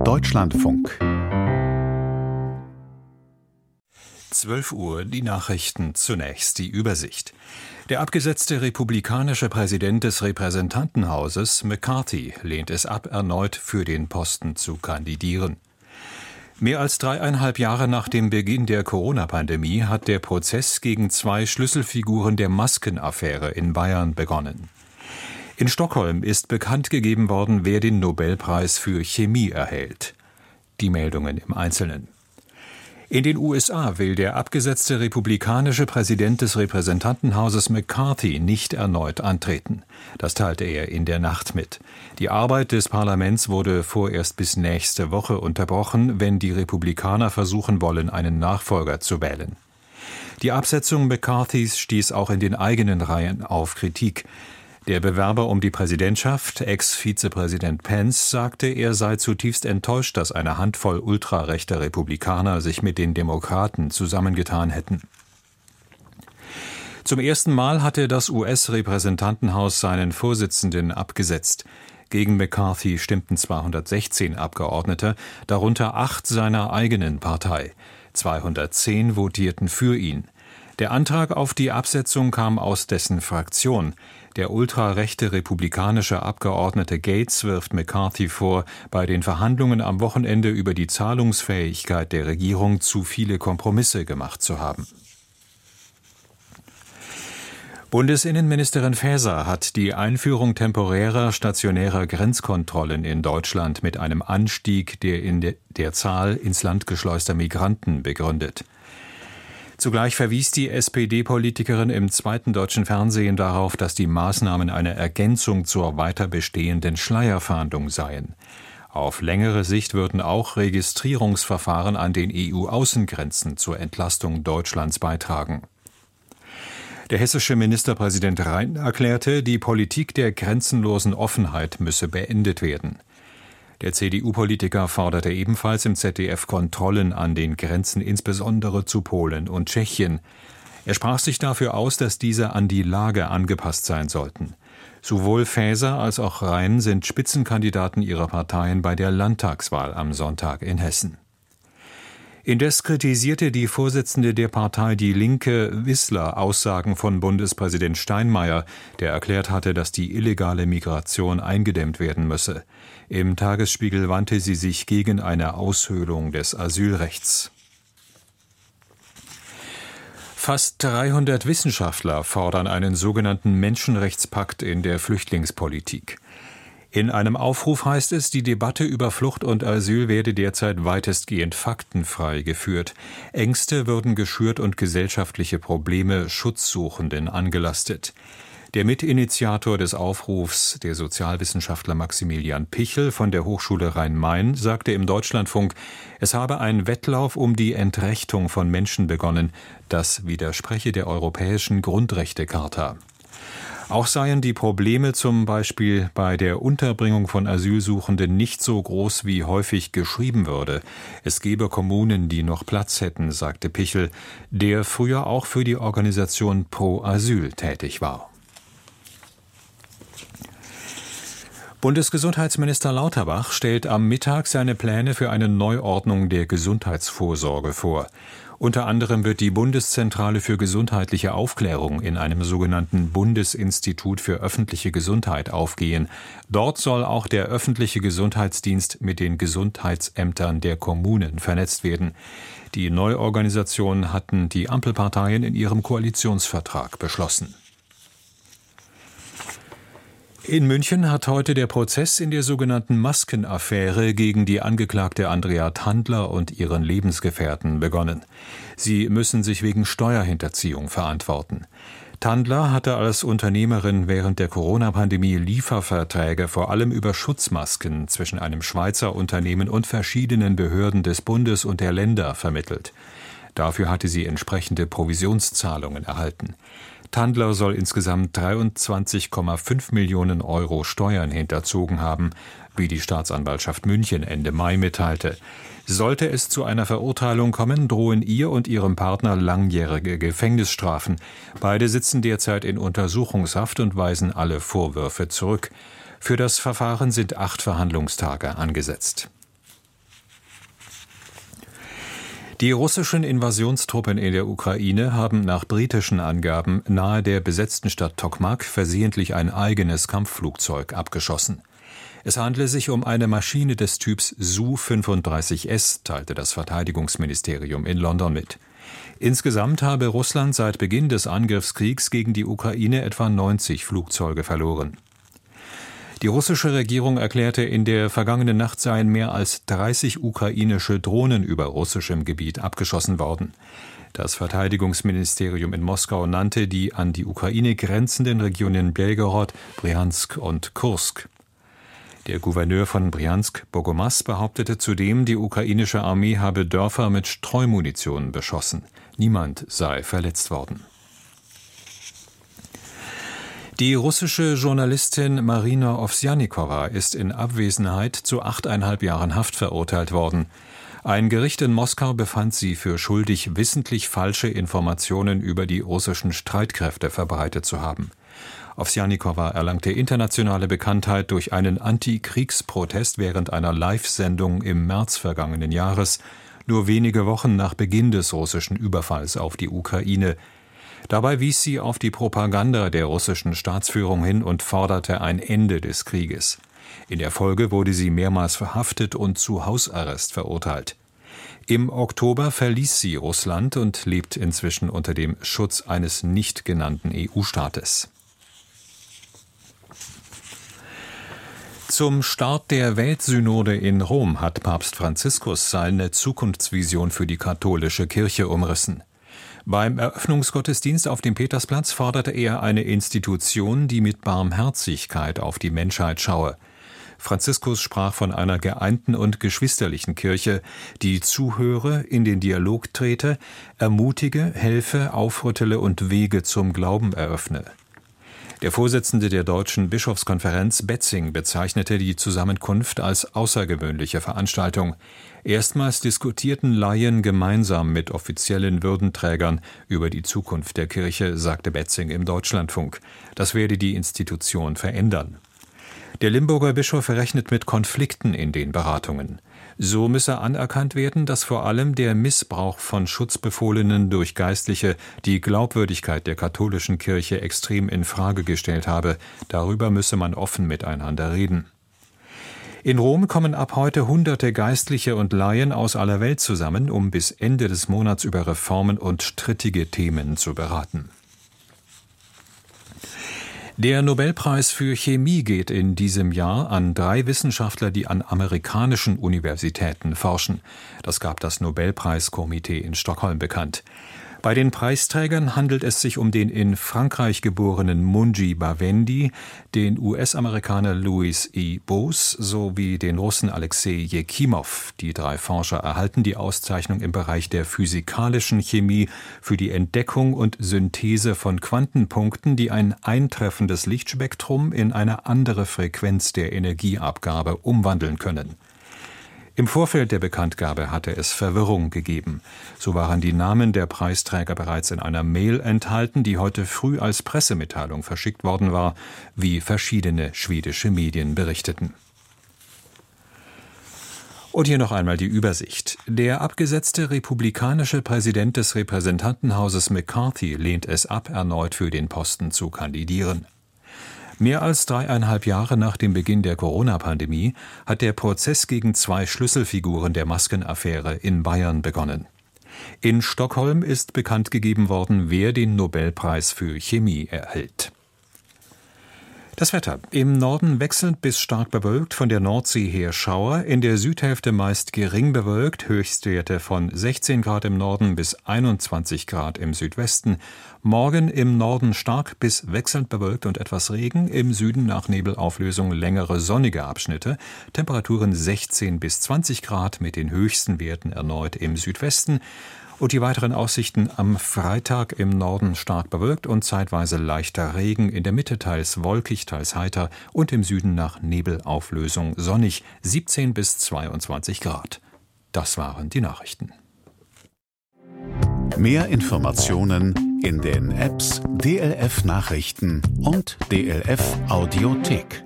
Deutschlandfunk. 12 Uhr, die Nachrichten, zunächst die Übersicht. Der abgesetzte republikanische Präsident des Repräsentantenhauses, McCarthy, lehnt es ab, erneut für den Posten zu kandidieren. Mehr als 3,5 Jahre nach dem Beginn der Corona-Pandemie hat der Prozess gegen 2 Schlüsselfiguren der Maskenaffäre in Bayern begonnen. In Stockholm ist bekannt gegeben worden, wer den Nobelpreis für Chemie erhält. Die Meldungen im Einzelnen. In den USA will der abgesetzte republikanische Präsident des Repräsentantenhauses McCarthy nicht erneut antreten. Das teilte er in der Nacht mit. Die Arbeit des Parlaments wurde vorerst bis nächste Woche unterbrochen, wenn die Republikaner versuchen wollen, einen Nachfolger zu wählen. Die Absetzung McCarthys stieß auch in den eigenen Reihen auf Kritik. Der Bewerber um die Präsidentschaft, Ex-Vizepräsident Pence, sagte, er sei zutiefst enttäuscht, dass eine Handvoll ultrarechter Republikaner sich mit den Demokraten zusammengetan hätten. Zum ersten Mal hatte das US-Repräsentantenhaus seinen Vorsitzenden abgesetzt. Gegen McCarthy stimmten 216 Abgeordnete, darunter 8 seiner eigenen Partei. 210 votierten für ihn. Der Antrag auf die Absetzung kam aus dessen Fraktion. Der ultrarechte republikanische Abgeordnete Gates wirft McCarthy vor, bei den Verhandlungen am Wochenende über die Zahlungsfähigkeit der Regierung zu viele Kompromisse gemacht zu haben. Bundesinnenministerin Faeser hat die Einführung temporärer stationärer Grenzkontrollen in Deutschland mit einem Anstieg der Zahl ins Land geschleuster Migranten begründet. Zugleich verwies die SPD-Politikerin im zweiten deutschen Fernsehen darauf, dass die Maßnahmen eine Ergänzung zur weiter bestehenden Schleierfahndung seien. Auf längere Sicht würden auch Registrierungsverfahren an den EU-Außengrenzen zur Entlastung Deutschlands beitragen. Der hessische Ministerpräsident Rhein erklärte, die Politik der grenzenlosen Offenheit müsse beendet werden. Der CDU-Politiker forderte ebenfalls im ZDF Kontrollen an den Grenzen, insbesondere zu Polen und Tschechien. Er sprach sich dafür aus, dass diese an die Lage angepasst sein sollten. Sowohl Faeser als auch Rhein sind Spitzenkandidaten ihrer Parteien bei der Landtagswahl am Sonntag in Hessen. Indes kritisierte die Vorsitzende der Partei Die Linke, Wissler, Aussagen von Bundespräsident Steinmeier, der erklärt hatte, dass die illegale Migration eingedämmt werden müsse. Im Tagesspiegel wandte sie sich gegen eine Aushöhlung des Asylrechts. Fast 300 Wissenschaftler fordern einen sogenannten Menschenrechtspakt in der Flüchtlingspolitik. In einem Aufruf heißt es, die Debatte über Flucht und Asyl werde derzeit weitestgehend faktenfrei geführt. Ängste würden geschürt und gesellschaftliche Probleme Schutzsuchenden angelastet. Der Mitinitiator des Aufrufs, der Sozialwissenschaftler Maximilian Pichel von der Hochschule Rhein-Main, sagte im Deutschlandfunk, es habe ein Wettlauf um die Entrechtung von Menschen begonnen. Das widerspreche der Europäischen Grundrechtecharta. Auch seien die Probleme zum Beispiel bei der Unterbringung von Asylsuchenden nicht so groß, wie häufig geschrieben würde. Es gebe Kommunen, die noch Platz hätten, sagte Pichel, der früher auch für die Organisation Pro Asyl tätig war. Bundesgesundheitsminister Lauterbach stellt am Mittag seine Pläne für eine Neuordnung der Gesundheitsvorsorge vor. Unter anderem wird die Bundeszentrale für gesundheitliche Aufklärung in einem sogenannten Bundesinstitut für öffentliche Gesundheit aufgehen. Dort soll auch der öffentliche Gesundheitsdienst mit den Gesundheitsämtern der Kommunen vernetzt werden. Die Neuorganisation hatten die Ampelparteien in ihrem Koalitionsvertrag beschlossen. In München hat heute der Prozess in der sogenannten Maskenaffäre gegen die Angeklagte Andrea Tandler und ihren Lebensgefährten begonnen. Sie müssen sich wegen Steuerhinterziehung verantworten. Tandler hatte als Unternehmerin während der Corona-Pandemie Lieferverträge vor allem über Schutzmasken zwischen einem Schweizer Unternehmen und verschiedenen Behörden des Bundes und der Länder vermittelt. Dafür hatte sie entsprechende Provisionszahlungen erhalten. Tandler soll insgesamt 23,5 Millionen Euro Steuern hinterzogen haben, wie die Staatsanwaltschaft München Ende Mai mitteilte. Sollte es zu einer Verurteilung kommen, drohen ihr und ihrem Partner langjährige Gefängnisstrafen. Beide sitzen derzeit in Untersuchungshaft und weisen alle Vorwürfe zurück. Für das Verfahren sind 8 Verhandlungstage angesetzt. Die russischen Invasionstruppen in der Ukraine haben nach britischen Angaben nahe der besetzten Stadt Tokmak versehentlich ein eigenes Kampfflugzeug abgeschossen. Es handle sich um eine Maschine des Typs Su-35S, teilte das Verteidigungsministerium in London mit. Insgesamt habe Russland seit Beginn des Angriffskriegs gegen die Ukraine etwa 90 Flugzeuge verloren. Die russische Regierung erklärte, in der vergangenen Nacht seien mehr als 30 ukrainische Drohnen über russischem Gebiet abgeschossen worden. Das Verteidigungsministerium in Moskau nannte die an die Ukraine grenzenden Regionen Belgorod, Brjansk und Kursk. Der Gouverneur von Brjansk, Bogomas, behauptete zudem, die ukrainische Armee habe Dörfer mit Streumunition beschossen. Niemand sei verletzt worden. Die russische Journalistin Marina Owsjannikowa ist in Abwesenheit zu 8,5 Jahren Haft verurteilt worden. Ein Gericht in Moskau befand sie für schuldig, wissentlich falsche Informationen über die russischen Streitkräfte verbreitet zu haben. Owsjannikowa erlangte internationale Bekanntheit durch einen Antikriegsprotest während einer Live-Sendung im März vergangenen Jahres, nur wenige Wochen nach Beginn des russischen Überfalls auf die Ukraine. Dabei wies sie auf die Propaganda der russischen Staatsführung hin und forderte ein Ende des Krieges. In der Folge wurde sie mehrmals verhaftet und zu Hausarrest verurteilt. Im Oktober verließ sie Russland und lebt inzwischen unter dem Schutz eines nicht genannten EU-Staates. Zum Start der Weltsynode in Rom hat Papst Franziskus seine Zukunftsvision für die katholische Kirche umrissen. Beim Eröffnungsgottesdienst auf dem Petersplatz forderte er eine Institution, die mit Barmherzigkeit auf die Menschheit schaue. Franziskus sprach von einer geeinten und geschwisterlichen Kirche, die zuhöre, in den Dialog trete, ermutige, helfe, aufrüttele und Wege zum Glauben eröffne. Der Vorsitzende der Deutschen Bischofskonferenz, Betzing, bezeichnete die Zusammenkunft als außergewöhnliche Veranstaltung. Erstmals diskutierten Laien gemeinsam mit offiziellen Würdenträgern über die Zukunft der Kirche, sagte Betzing im Deutschlandfunk. Das werde die Institution verändern. Der Limburger Bischof rechnet mit Konflikten in den Beratungen. So müsse anerkannt werden, dass vor allem der Missbrauch von Schutzbefohlenen durch Geistliche die Glaubwürdigkeit der katholischen Kirche extrem in Frage gestellt habe. Darüber müsse man offen miteinander reden. In Rom kommen ab heute Hunderte Geistliche und Laien aus aller Welt zusammen, um bis Ende des Monats über Reformen und strittige Themen zu beraten. Der Nobelpreis für Chemie geht in diesem Jahr an 3 Wissenschaftler, die an amerikanischen Universitäten forschen. Das gab das Nobelpreiskomitee in Stockholm bekannt. Bei den Preisträgern handelt es sich um den in Frankreich geborenen Munji Bawendi, den US-Amerikaner Louis E. Bose sowie den Russen Alexei Jekimow. Die 3 Forscher erhalten die Auszeichnung im Bereich der physikalischen Chemie für die Entdeckung und Synthese von Quantenpunkten, die ein eintreffendes Lichtspektrum in eine andere Frequenz der Energieabgabe umwandeln können. Im Vorfeld der Bekanntgabe hatte es Verwirrung gegeben. So waren die Namen der Preisträger bereits in einer Mail enthalten, die heute früh als Pressemitteilung verschickt worden war, wie verschiedene schwedische Medien berichteten. Und hier noch einmal die Übersicht. Der abgesetzte republikanische Präsident des Repräsentantenhauses McCarthy lehnt es ab, erneut für den Posten zu kandidieren. Mehr als 3,5 Jahre nach dem Beginn der Corona-Pandemie hat der Prozess gegen 2 Schlüsselfiguren der Maskenaffäre in Bayern begonnen. In Stockholm ist bekannt gegeben worden, wer den Nobelpreis für Chemie erhält. Das Wetter. Im Norden wechselnd bis stark bewölkt, von der Nordsee her Schauer, in der Südhälfte meist gering bewölkt, Höchstwerte von 16 Grad im Norden bis 21 Grad im Südwesten. Morgen im Norden stark bis wechselnd bewölkt und etwas Regen, im Süden nach Nebelauflösung längere sonnige Abschnitte, Temperaturen 16 bis 20 Grad mit den höchsten Werten erneut im Südwesten. Und die weiteren Aussichten: am Freitag im Norden stark bewölkt und zeitweise leichter Regen, in der Mitte teils wolkig, teils heiter und im Süden nach Nebelauflösung sonnig, 17 bis 22 Grad. Das waren die Nachrichten. Mehr Informationen in den Apps DLF Nachrichten und DLF Audiothek.